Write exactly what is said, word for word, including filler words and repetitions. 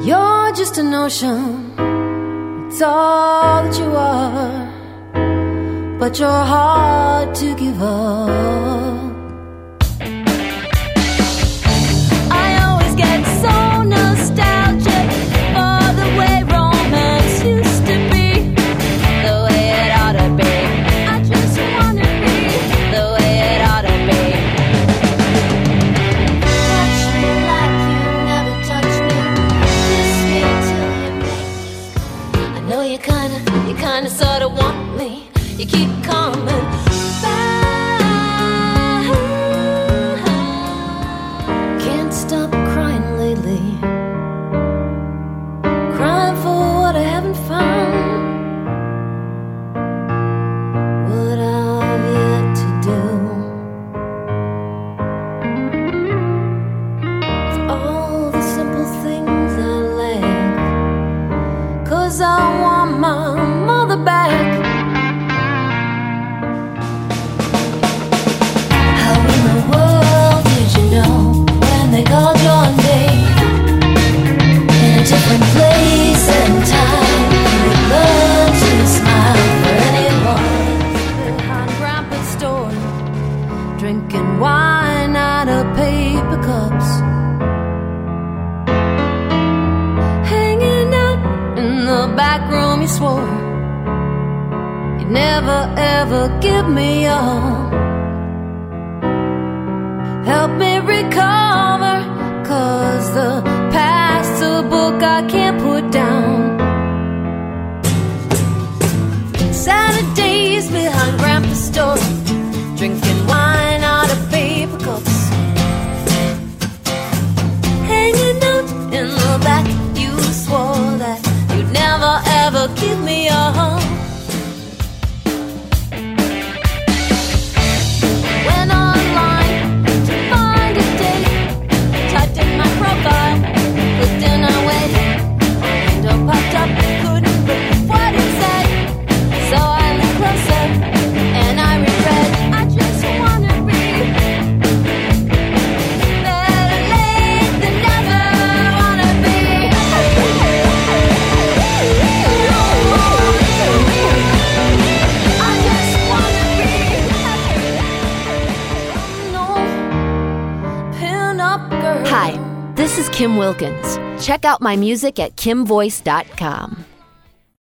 You're just a notion, it's all that you are, but you're hard to give up. I always get so nostalgic for the way romance used to be, the way it ought to be. I just wanna be the way it ought to be. Touch me like you never touched me, kiss me till you make me scream. I know you kinda, you kinda sorta want me, you keep coming back. Can't stop crying lately, crying for what I haven't found, what I've yet to do. It's all the simple things I lack, 'cause I want my mother back. How in the world did you know when they called your name? In a different place and time, you would learn to smile for anyone. Behind Grandpa's store, drinking wine out of paper cups, hanging out in the back room. You swore you'd never ever give me up. Help me recover, 'cause the past's a book I can't put down. Saturdays behind Grandpa's store, drinking wine out of paper cups, hanging out in the back. You swore that you'd never ever give me up. Went online to find a date, typed in my profile, clicked in I waited, window popped up, couldn't believe what it said, so I leaned closer and I reread. I just wanna be better late than never, wanna be. I just wanna be. No pin-up girl. Hi, this is Kim Wilkins. Check out my music at kim voice dot com.